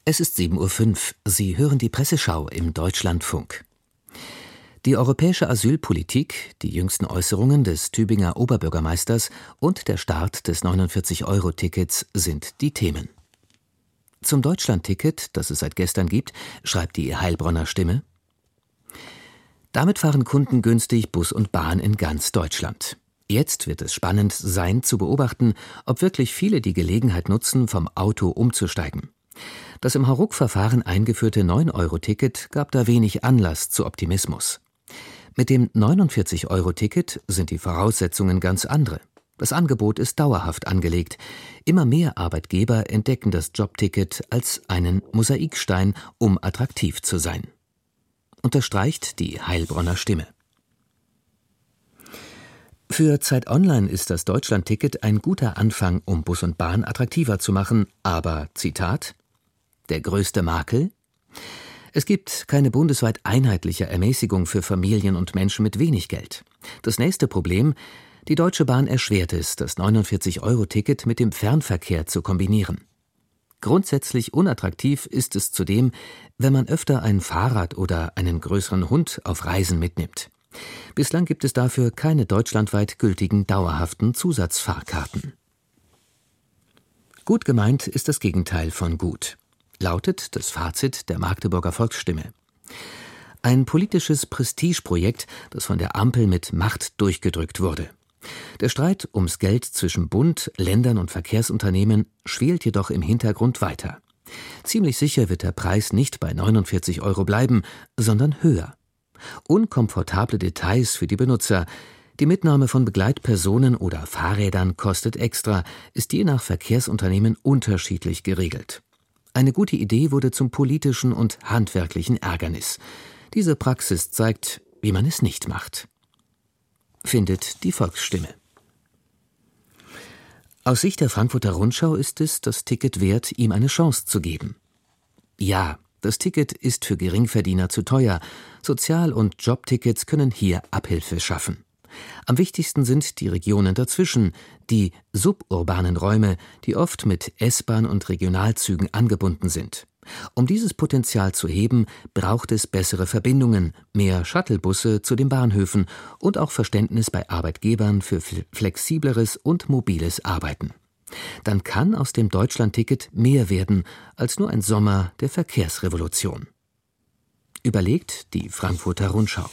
Es ist 7:05 Uhr. Sie hören die Presseschau im Deutschlandfunk. Die europäische Asylpolitik, die jüngsten Äußerungen des Tübinger Oberbürgermeisters und der Start des 49-Euro-Tickets sind die Themen. Zum Deutschlandticket, das es seit gestern gibt, schreibt die Heilbronner Stimme: Damit fahren Kunden günstig Bus und Bahn in ganz Deutschland. Jetzt wird es spannend sein zu beobachten, ob wirklich viele die Gelegenheit nutzen, vom Auto umzusteigen. Das im Hauruck-Verfahren eingeführte 9-Euro-Ticket gab da wenig Anlass zu Optimismus. Mit dem 49-Euro-Ticket sind die Voraussetzungen ganz andere. Das Angebot ist dauerhaft angelegt. Immer mehr Arbeitgeber entdecken das Jobticket als einen Mosaikstein, um attraktiv zu sein. Unterstreicht die Heilbronner Stimme. Für Zeit Online ist das Deutschlandticket ein guter Anfang, um Bus und Bahn attraktiver zu machen, aber, Zitat, der größte Makel? Es gibt keine bundesweit einheitliche Ermäßigung für Familien und Menschen mit wenig Geld. Das nächste Problem: Die Deutsche Bahn erschwert es, das 49-Euro-Ticket mit dem Fernverkehr zu kombinieren. Grundsätzlich unattraktiv ist es zudem, wenn man öfter ein Fahrrad oder einen größeren Hund auf Reisen mitnimmt. Bislang gibt es dafür keine deutschlandweit gültigen dauerhaften Zusatzfahrkarten. Gut gemeint ist das Gegenteil von gut, lautet das Fazit der Magdeburger Volksstimme. Ein politisches Prestigeprojekt, das von der Ampel mit Macht durchgedrückt wurde. Der Streit ums Geld zwischen Bund, Ländern und Verkehrsunternehmen schwelt jedoch im Hintergrund weiter. Ziemlich sicher wird der Preis nicht bei 49 Euro bleiben, sondern höher. Unkomfortable Details für die Benutzer. Die Mitnahme von Begleitpersonen oder Fahrrädern kostet extra, ist je nach Verkehrsunternehmen unterschiedlich geregelt. Eine gute Idee wurde zum politischen und handwerklichen Ärgernis. Diese Praxis zeigt, wie man es nicht macht. Findet die Volksstimme. Aus Sicht der Frankfurter Rundschau ist es das Ticket wert, ihm eine Chance zu geben. Ja, das Ticket ist für Geringverdiener zu teuer. Sozial- und Jobtickets können hier Abhilfe schaffen. Am wichtigsten sind die Regionen dazwischen, die suburbanen Räume, die oft mit S-Bahn und Regionalzügen angebunden sind. Um dieses Potenzial zu heben, braucht es bessere Verbindungen, mehr Shuttlebusse zu den Bahnhöfen und auch Verständnis bei Arbeitgebern für flexibleres und mobiles Arbeiten. Dann kann aus dem Deutschlandticket mehr werden als nur ein Sommer der Verkehrsrevolution. Überlegt die Frankfurter Rundschau.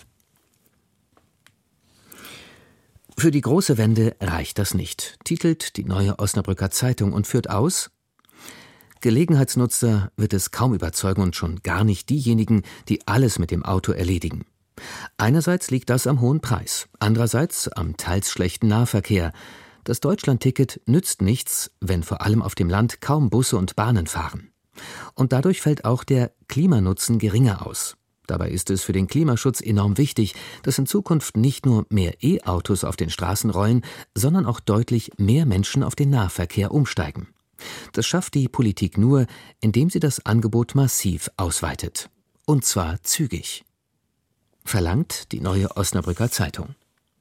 Für die große Wende reicht das nicht, titelt die Neue Osnabrücker Zeitung und führt aus: Gelegenheitsnutzer wird es kaum überzeugen und schon gar nicht diejenigen, die alles mit dem Auto erledigen. Einerseits liegt das am hohen Preis, andererseits am teils schlechten Nahverkehr. Das Deutschlandticket nützt nichts, wenn vor allem auf dem Land kaum Busse und Bahnen fahren. Und dadurch fällt auch der Klimanutzen geringer aus. Dabei ist es für den Klimaschutz enorm wichtig, dass in Zukunft nicht nur mehr E-Autos auf den Straßen rollen, sondern auch deutlich mehr Menschen auf den Nahverkehr umsteigen. Das schafft die Politik nur, indem sie das Angebot massiv ausweitet. Und zwar zügig. Verlangt die Neue Osnabrücker Zeitung.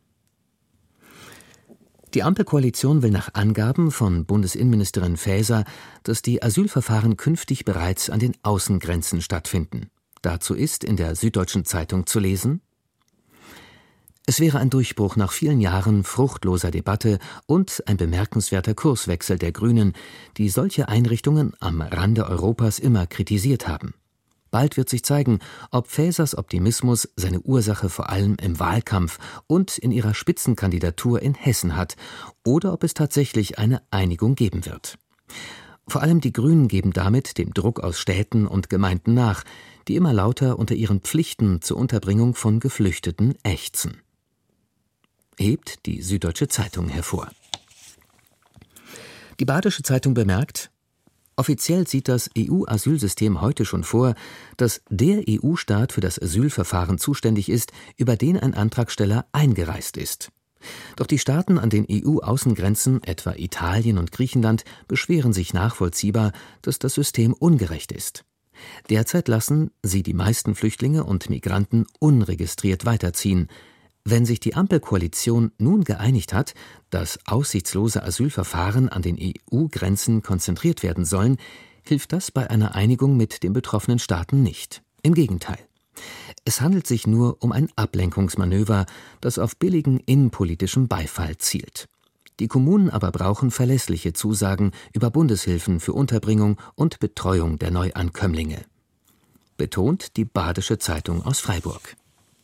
Die Ampelkoalition will nach Angaben von Bundesinnenministerin Faeser, dass die Asylverfahren künftig bereits an den Außengrenzen stattfinden. Dazu ist in der Süddeutschen Zeitung zu lesen: Es wäre ein Durchbruch nach vielen Jahren fruchtloser Debatte und ein bemerkenswerter Kurswechsel der Grünen, die solche Einrichtungen am Rande Europas immer kritisiert haben. Bald wird sich zeigen, ob Faesers Optimismus seine Ursache vor allem im Wahlkampf und in ihrer Spitzenkandidatur in Hessen hat oder ob es tatsächlich eine Einigung geben wird. Vor allem die Grünen geben damit dem Druck aus Städten und Gemeinden nach, die immer lauter unter ihren Pflichten zur Unterbringung von Geflüchteten ächzen. Hebt die Süddeutsche Zeitung hervor. Die Badische Zeitung bemerkt: Offiziell sieht das EU-Asylsystem heute schon vor, dass der EU-Staat für das Asylverfahren zuständig ist, über den ein Antragsteller eingereist ist. Doch die Staaten an den EU-Außengrenzen, etwa Italien und Griechenland, beschweren sich nachvollziehbar, dass das System ungerecht ist. Derzeit lassen sie die meisten Flüchtlinge und Migranten unregistriert weiterziehen. Wenn sich die Ampelkoalition nun geeinigt hat, dass aussichtslose Asylverfahren an den EU-Grenzen konzentriert werden sollen, hilft das bei einer Einigung mit den betroffenen Staaten nicht. Im Gegenteil. Es handelt sich nur um ein Ablenkungsmanöver, das auf billigen innenpolitischen Beifall zielt. Die Kommunen aber brauchen verlässliche Zusagen über Bundeshilfen für Unterbringung und Betreuung der Neuankömmlinge. Betont die Badische Zeitung aus Freiburg.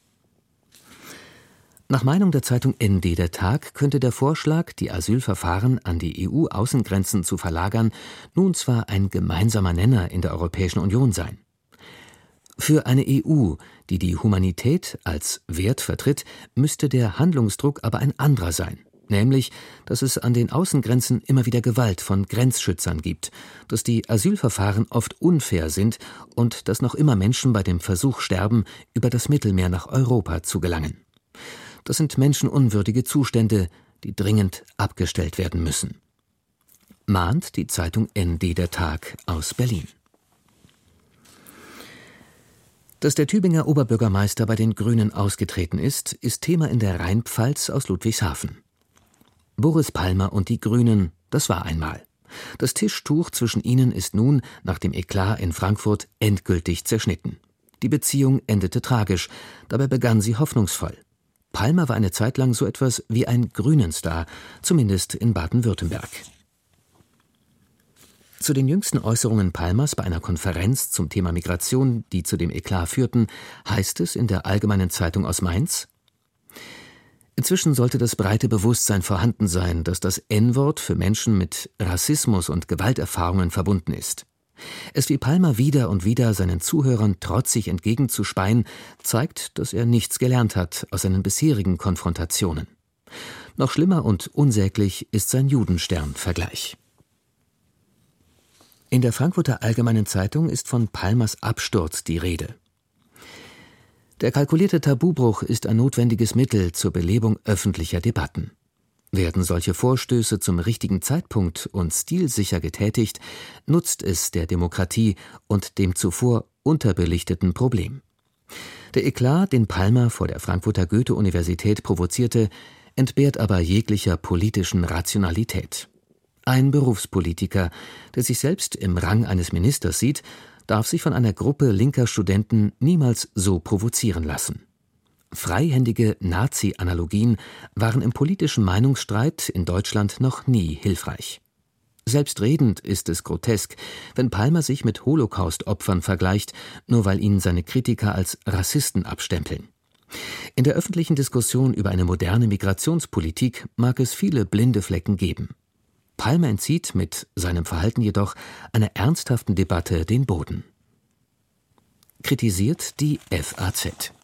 Nach Meinung der Zeitung ND der Tag könnte der Vorschlag, die Asylverfahren an die EU-Außengrenzen zu verlagern, nun zwar ein gemeinsamer Nenner in der Europäischen Union sein. Für eine EU, die die Humanität als Wert vertritt, müsste der Handlungsdruck aber ein anderer sein, nämlich, dass es an den Außengrenzen immer wieder Gewalt von Grenzschützern gibt, dass die Asylverfahren oft unfair sind und dass noch immer Menschen bei dem Versuch sterben, über das Mittelmeer nach Europa zu gelangen. Das sind menschenunwürdige Zustände, die dringend abgestellt werden müssen. Mahnt die Zeitung ND der Tag aus Berlin. Dass der Tübinger Oberbürgermeister bei den Grünen ausgetreten ist, ist Thema in der Rheinpfalz aus Ludwigshafen. Boris Palmer und die Grünen, das war einmal. Das Tischtuch zwischen ihnen ist nun, nach dem Eklat in Frankfurt, endgültig zerschnitten. Die Beziehung endete tragisch, dabei begann sie hoffnungsvoll. Palmer war eine Zeit lang so etwas wie ein Grünenstar, zumindest in Baden-Württemberg. Zu den jüngsten Äußerungen Palmers bei einer Konferenz zum Thema Migration, die zu dem Eklat führten, heißt es in der Allgemeinen Zeitung aus Mainz: Inzwischen sollte das breite Bewusstsein vorhanden sein, dass das N-Wort für Menschen mit Rassismus und Gewalterfahrungen verbunden ist. Es wie Palmer wieder und wieder seinen Zuhörern trotzig entgegenzuspeien, zeigt, dass er nichts gelernt hat aus seinen bisherigen Konfrontationen. Noch schlimmer und unsäglich ist sein Judenstern-Vergleich. In der Frankfurter Allgemeinen Zeitung ist von Palmers Absturz die Rede. Der kalkulierte Tabubruch ist ein notwendiges Mittel zur Belebung öffentlicher Debatten. Werden solche Vorstöße zum richtigen Zeitpunkt und stilsicher getätigt, nutzt es der Demokratie und dem zuvor unterbelichteten Problem. Der Eklat, den Palmer vor der Frankfurter Goethe-Universität provozierte, entbehrt aber jeglicher politischen Rationalität. Ein Berufspolitiker, der sich selbst im Rang eines Ministers sieht, darf sich von einer Gruppe linker Studenten niemals so provozieren lassen. Freihändige Nazi-Analogien waren im politischen Meinungsstreit in Deutschland noch nie hilfreich. Selbstredend ist es grotesk, wenn Palmer sich mit Holocaust-Opfern vergleicht, nur weil ihn seine Kritiker als Rassisten abstempeln. In der öffentlichen Diskussion über eine moderne Migrationspolitik mag es viele blinde Flecken geben. Palmer entzieht mit seinem Verhalten jedoch einer ernsthaften Debatte den Boden. Kritisiert die FAZ.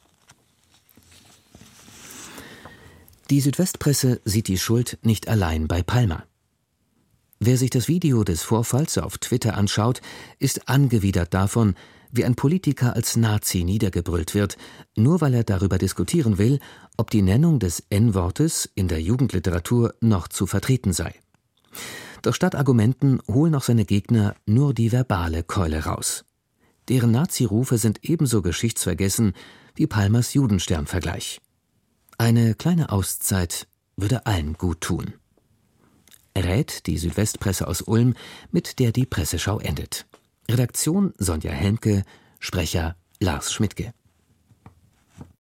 Die Südwestpresse sieht die Schuld nicht allein bei Palmer. Wer sich das Video des Vorfalls auf Twitter anschaut, ist angewidert davon, wie ein Politiker als Nazi niedergebrüllt wird, nur weil er darüber diskutieren will, ob die Nennung des N-Wortes in der Jugendliteratur noch zu vertreten sei. Doch statt Argumenten holen auch seine Gegner nur die verbale Keule raus. Deren Nazi-Rufe sind ebenso geschichtsvergessen wie Palmers Judenstern-Vergleich. Eine kleine Auszeit würde allen gut tun. Rät die Südwestpresse aus Ulm, mit der die Presseschau endet. Redaktion Sonja Helmke, Sprecher Lars Schmidtke.